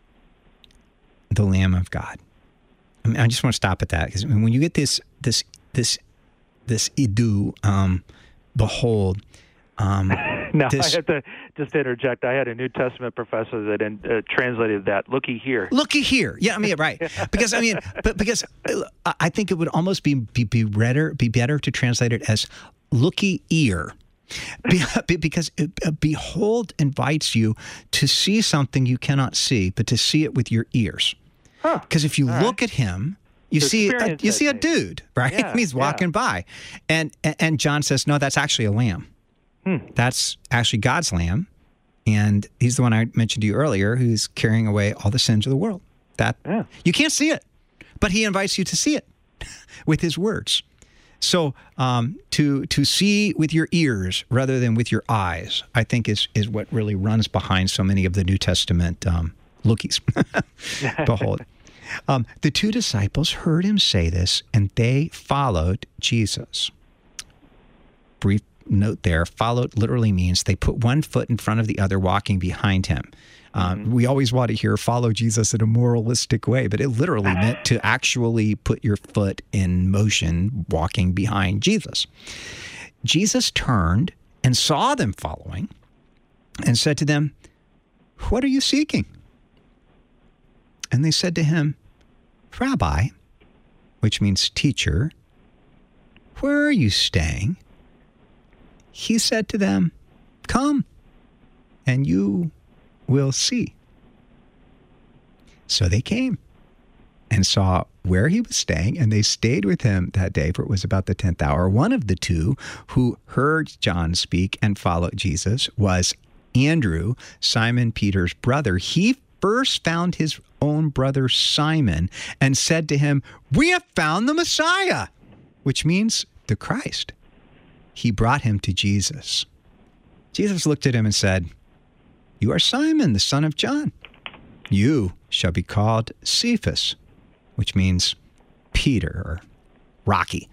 the Lamb of God. I mean, I just want to stop at that because when you get this, this, this, this idu, um, behold, um, no, this, I have to just interject. I had a New Testament professor that in, uh, translated that. Looky here. Looky here. Yeah, I mean, right. Because I mean, but because I think it would almost be be, be better be better to translate it as looky ear. Be, because it, uh, behold invites you to see something you cannot see, but to see it with your ears. Because huh. if you All look right. at him, you to see a, you see a dude, right? Yeah, and he's walking yeah. by, and and John says, no, that's actually a lamb. Hmm. That's actually God's lamb, and he's the one I mentioned to you earlier, who's carrying away all the sins of the world. That yeah. you can't see it, but he invites you to see it with his words. So um, to to see with your ears rather than with your eyes, I think is is what really runs behind so many of the New Testament um, lookies. Behold. Um, the two disciples heard him say this, and they followed Jesus. Brief note there, followed literally means they put one foot in front of the other, walking behind him. Um, mm-hmm. We always want to hear follow Jesus in a moralistic way, but it literally meant to actually put your foot in motion, walking behind Jesus. Jesus turned and saw them following and said to them, "What are you seeking?" And they said to him, "Rabbi," which means teacher, "where are you staying?" He said to them, "Come, and you will see." So they came and saw where he was staying, and they stayed with him that day, for it was about the tenth hour. One of the two who heard John speak and followed Jesus was Andrew, Simon Peter's brother. He first found his own brother Simon and said to him, "We have found the Messiah," which means the Christ. He brought him to Jesus. Jesus looked at him and said, "You are Simon, the son of John. You shall be called Cephas," which means Peter or Rocky.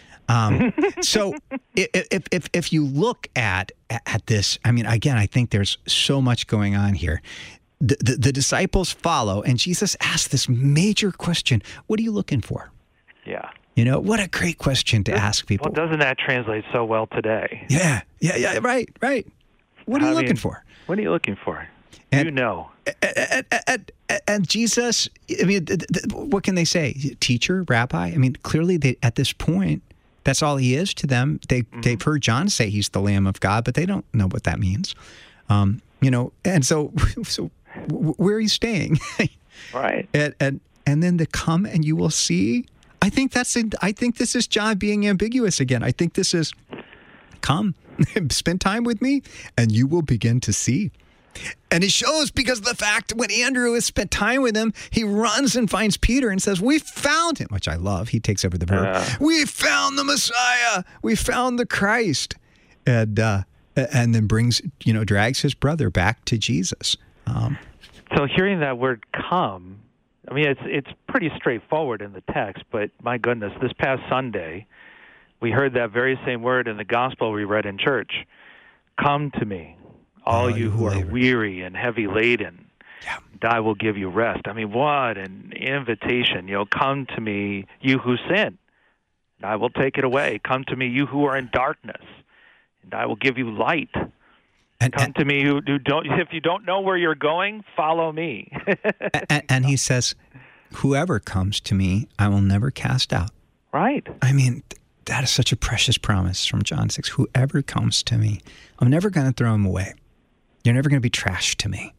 Um, so if, if if you look at at this, I mean, again, I think there's so much going on here. The, the, the disciples follow, and Jesus asks this major question: "What are you looking for?" Yeah. You know, what a great question to ask people. Well, doesn't that translate so well today? Yeah, yeah, yeah, right, right. What are you I looking mean, for? What are you looking for? And, you know. And, and, and Jesus, I mean, what can they say? Teacher, rabbi? I mean, clearly they, at this point, that's all he is to them. They, mm-hmm. They've heard John say he's the Lamb of God, but they don't know what that means. Um, you know, and so, so where are you staying? Right. And, and and then to come and you will see. I think that's. I think this is John being ambiguous again. I think this is, come, spend time with me, and you will begin to see. And it shows because of the fact when Andrew has spent time with him, he runs and finds Peter and says, "We found him," which I love. He takes over the verb. Uh, we found the Messiah. We found the Christ, and uh, and then brings you know drags his brother back to Jesus. Um, so hearing that word "come." I mean, it's it's pretty straightforward in the text, but my goodness, this past Sunday, we heard that very same word in the gospel we read in church. "Come to me, all oh, you who are weary and heavy laden, yeah. and I will give you rest." I mean, what an invitation. You know, come to me, you who sin, and I will take it away. Come to me, you who are in darkness, and I will give you light. And, Come and, to me who, who don't. If you don't know where you're going, follow me. and, and he says, "Whoever comes to me, I will never cast out." Right. I mean, that is such a precious promise from John six. Whoever comes to me, I'm never going to throw him away. You're never going to be trash to me.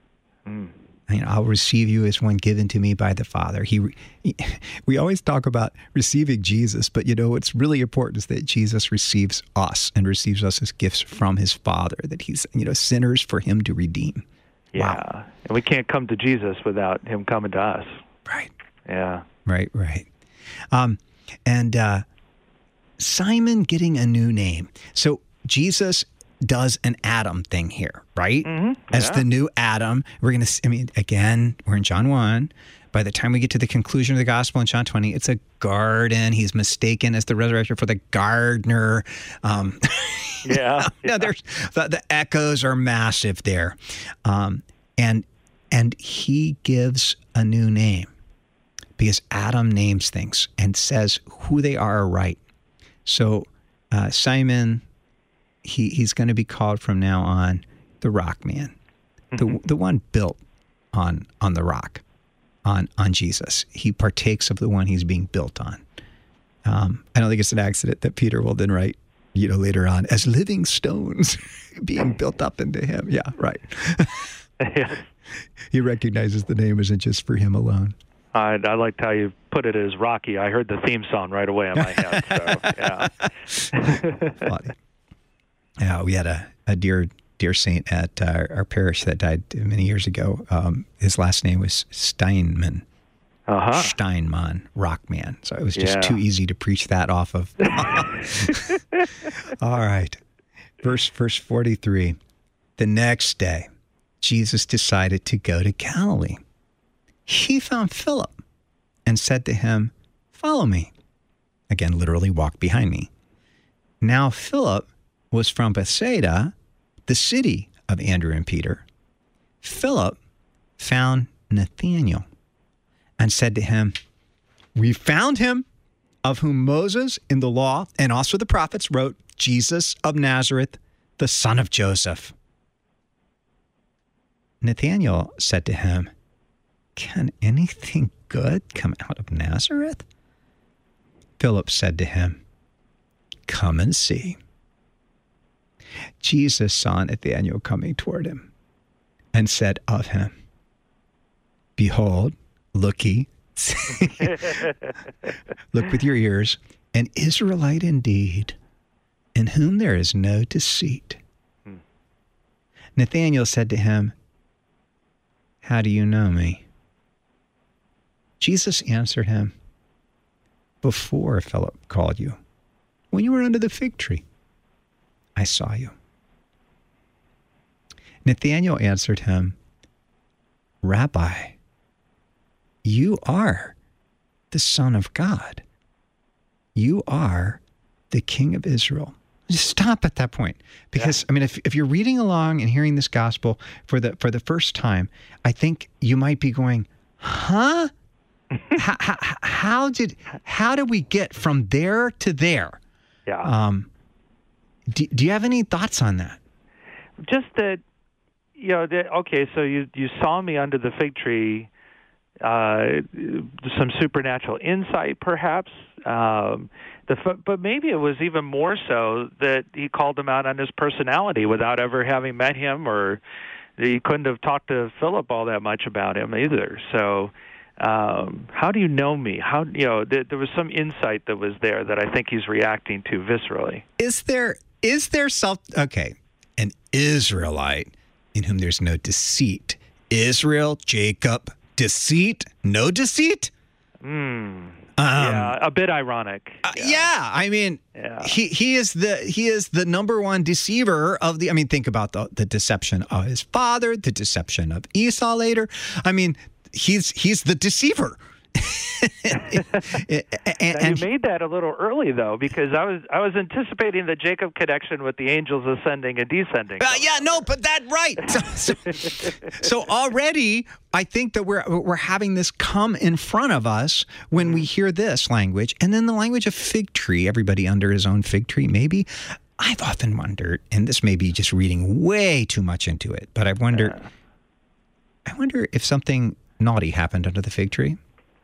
Mm. You know, I'll receive you as one given to me by the Father. He, he, we always talk about receiving Jesus, but you know what's really important is that Jesus receives us and receives us as gifts from his Father, that he's, you know, sinners for him to redeem. Yeah, wow. And we can't come to Jesus without him coming to us. Right. Yeah. Right, right. Um, and uh, Simon getting a new name. So Jesus does an Adam thing here, right? Mm-hmm. Yeah. As the new Adam, we're going to, I mean, again, we're in John one. By the time we get to the conclusion of the gospel in John twenty, it's a garden. He's mistaken as the resurrection for the gardener. Um, yeah. no, there's the, the echoes are massive there. Um, and And he gives a new name because Adam names things and says who they are right. So uh, Simon, he, he's going to be called from now on the Rock Man, mm-hmm. the the one built on on the rock, on on Jesus. He partakes of the one he's being built on. Um, I don't think it's an accident that Peter will then write, you know, later on, as living stones being built up into him. Yeah, right. Yeah. He recognizes the name isn't just for him alone. I, I liked how you put it as Rocky. I heard the theme song right away in my head. So, yeah. Funny. Yeah, we had a, a dear dear saint at uh, our parish that died many years ago. Um, his last name was Steinman. Uh-huh. Steinman, Rockman. So it was just Yeah. too easy to preach that off of. All right. Verse, verse forty-three. The next day, Jesus decided to go to Galilee. He found Philip and said to him, "Follow me." Again, literally, walk behind me. Now Philip was from Bethsaida, the city of Andrew and Peter. Philip found Nathanael and said to him, "We found him of whom Moses in the law and also the prophets wrote, Jesus of Nazareth, the son of Joseph." Nathanael said to him, "Can anything good come out of Nazareth?" Philip said to him, "Come and see." Jesus saw Nathanael coming toward him and said of him, "Behold, look ye, look with your ears, an Israelite indeed, in whom there is no deceit." Hmm. Nathanael said to him, "How do you know me?" Jesus answered him, "Before Philip called you, when you were under the fig tree, I saw you." Nathanael answered him, "Rabbi, you are the Son of God. You are the King of Israel." Just stop at that point. Because, yeah. I mean, if if you're reading along and hearing this gospel for the for the first time, I think you might be going, huh? how, how, how did how did we get from there to there? Yeah. Um, do, do you have any thoughts on that? Just that, you know, that, okay, so you, you saw me under the fig tree, uh, some supernatural insight perhaps, um, the, but maybe it was even more so that he called him out on his personality without ever having met him, or he couldn't have talked to Philip all that much about him either. So um, how do you know me? How, you know, th- there was some insight that was there that I think he's reacting to viscerally. Is there is there self okay, an Israelite in whom there's no deceit. Israel, Jacob, deceit, no deceit? Hmm. Um, yeah, a bit ironic. Yeah, uh, yeah. yeah I mean, yeah. he he is the he is the number one deceiver of the. I mean, think about the the deception of his father, the deception of Esau later. I mean, he's he's the deceiver. and, and you made that a little early, though, because I was I was anticipating the Jacob connection with the angels ascending and descending. Uh, yeah, no, but that right. So, so, so already, I think that we're we're having this come in front of us when we hear this language, and then the language of fig tree. Everybody under his own fig tree, maybe. I've often wondered, and this may be just reading way too much into it, but I've wondered. Yeah. I wonder if something naughty happened under the fig tree.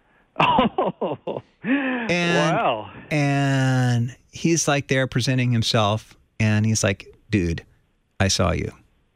Oh, and, wow. And he's like there presenting himself, and he's like, "Dude, I saw you."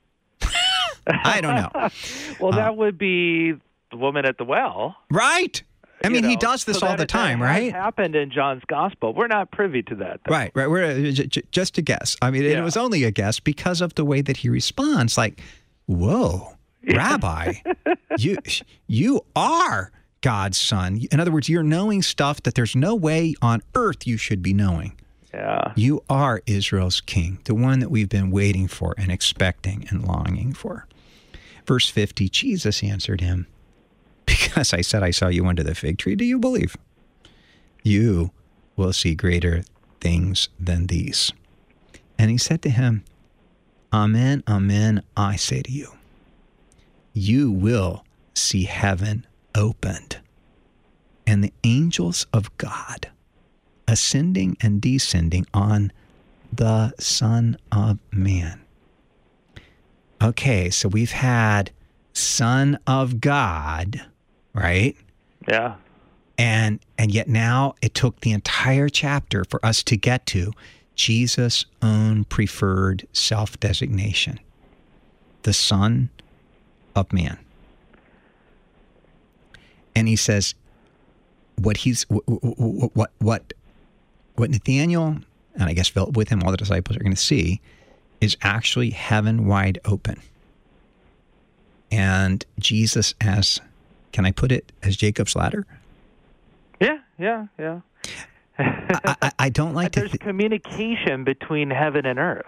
I don't know. Well, uh, that would be the woman at the well. Right. I mean, you know, he does this so all the time, that right? It happened in John's gospel. We're not privy to that, though. Right, right. We're uh, j- j- just a guess. I mean, yeah. It was only a guess because of the way that he responds. Like, whoa, Rabbi, you you are God's son. In other words, you're knowing stuff that there's no way on earth you should be knowing. Yeah. You are Israel's king, the one that we've been waiting for and expecting and longing for. Verse fifty, Jesus answered him, "Because I said I saw you under the fig tree, do you believe? You will see greater things than these." And he said to him, "Amen, amen, I say to you, you will see heaven opened and the angels of God ascending and descending on the Son of Man. Okay, so we've had Son of God, right? Yeah. And and yet now it took the entire chapter for us to get to Jesus' own preferred self-designation, the Son of Man. And he says, what he's what what what, what Nathaniel, and I guess Philip with him, all the disciples are going to see, is actually heaven wide open. And Jesus as, can I put it, as Jacob's ladder? Yeah, yeah, yeah. I, I, I don't like There's to... Th- communication between heaven and earth,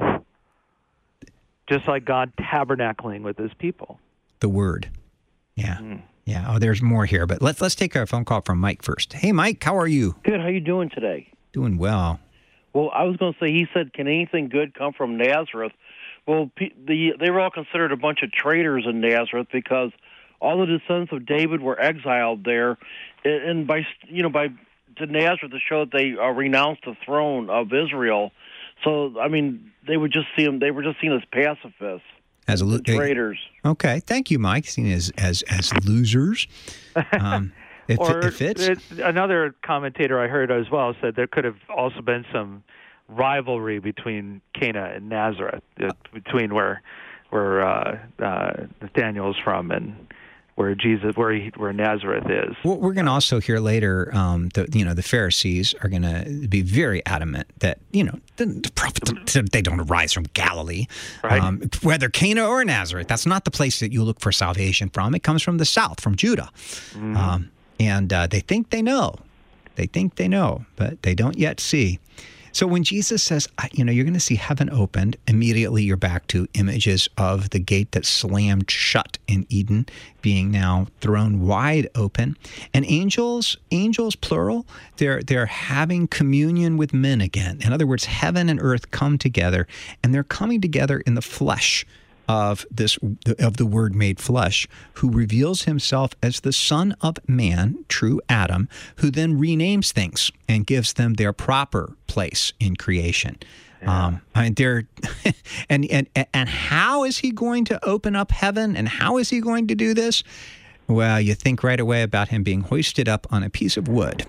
just like God tabernacling with his people. The Word. Yeah. Mm. Yeah. Oh, there's more here, but let's let's take a phone call from Mike first. Hey, Mike, how are you? Good. How you doing today? Doing well. Well, I was going to say, he said, can anything good come from Nazareth? Well, the, they were all considered a bunch of traitors in Nazareth because all of the sons of David were exiled there, and by you know by to Nazareth to show that they uh, renounced the throne of Israel. So, I mean, they would just see them. They were just seen as pacifists, as a lo- traitors. Okay, thank you, Mike. Seen as as as losers. Um, if, or if it's it, another commentator I heard as well said there could have also been some rivalry between Cana and Nazareth, uh, between where where uh, uh, Nathaniel's from and where Jesus, where he, where Nazareth is. Well, we're going to also hear later, um, the you know the Pharisees are going to be very adamant that you know the, the prophets, they don't arise from Galilee, right. um, whether Cana or Nazareth. That's not the place that you look for salvation from. It comes from the south, from Judah, mm-hmm. um, and uh, they think they know, they think they know, but they don't yet see. So when Jesus says, you know, you're going to see heaven opened, immediately you're back to images of the gate that slammed shut in Eden being now thrown wide open. And angels, angels plural, they're they're having communion with men again. In other words, heaven and earth come together, and they're coming together in the flesh of this of the Word made flesh, who reveals himself as the Son of Man, true Adam, who then renames things and gives them their proper place in creation. Yeah. Um, I mean, they're and and and how is he going to open up heaven? And how is he going to do this? Well, you think right away about him being hoisted up on a piece of wood.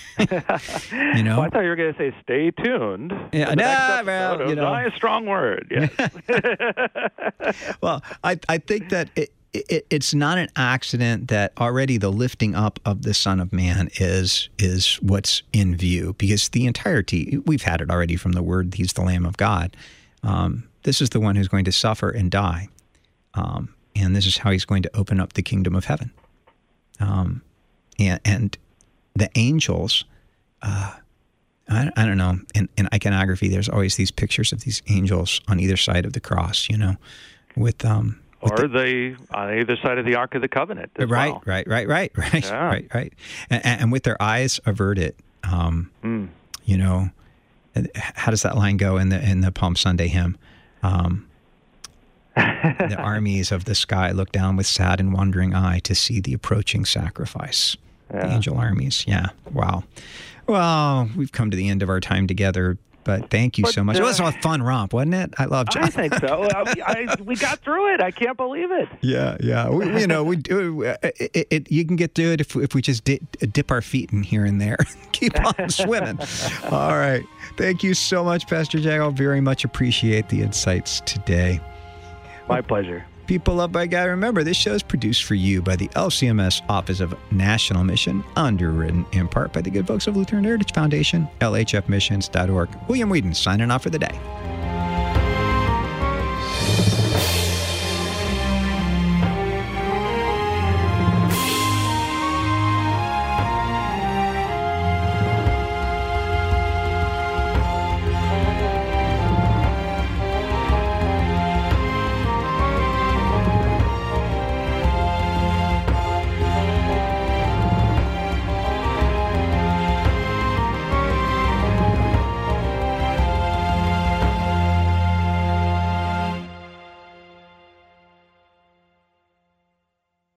You know, well, I thought you were going to say, "Stay tuned." Yeah, no, well, you know, a strong word. Yes. Well, I I think that it, it it's not an accident that already the lifting up of the Son of Man is is what's in view, because the entirety, we've had it already from the word. He's the Lamb of God. Um, this is the one who's going to suffer and die, um, and this is how he's going to open up the kingdom of heaven. Um, and and. The angels, uh, I, I don't know, in, in iconography, there's always these pictures of these angels on either side of the cross, you know, with... Um, with or the, they on either side of the Ark of the Covenant as right, well. right, right, right, right, yeah. right, right. And, and with their eyes averted, um, mm. you know, how does that line go in the in the Palm Sunday hymn? Um, the armies of the sky look down with sad and wandering eye to see the approaching sacrifice. Yeah. The angel armies. Yeah. Wow. Well, we've come to the end of our time together, but thank you but, so much. Uh, it was a fun romp, wasn't it? I love John. I think so. I, I, we got through it. I can't believe it. Yeah, yeah. We, you know, we do. It, it, it, you can get through it if if we just dip, dip our feet in here and there, keep on swimming. All right. Thank you so much, Pastor Jack. I very much appreciate the insights today. My pleasure. People loved by God, remember, this show is produced for you by the L C M S Office of National Mission, underwritten in part by the good folks of Lutheran Heritage Foundation, L H F missions dot org. William Whedon signing off for the day.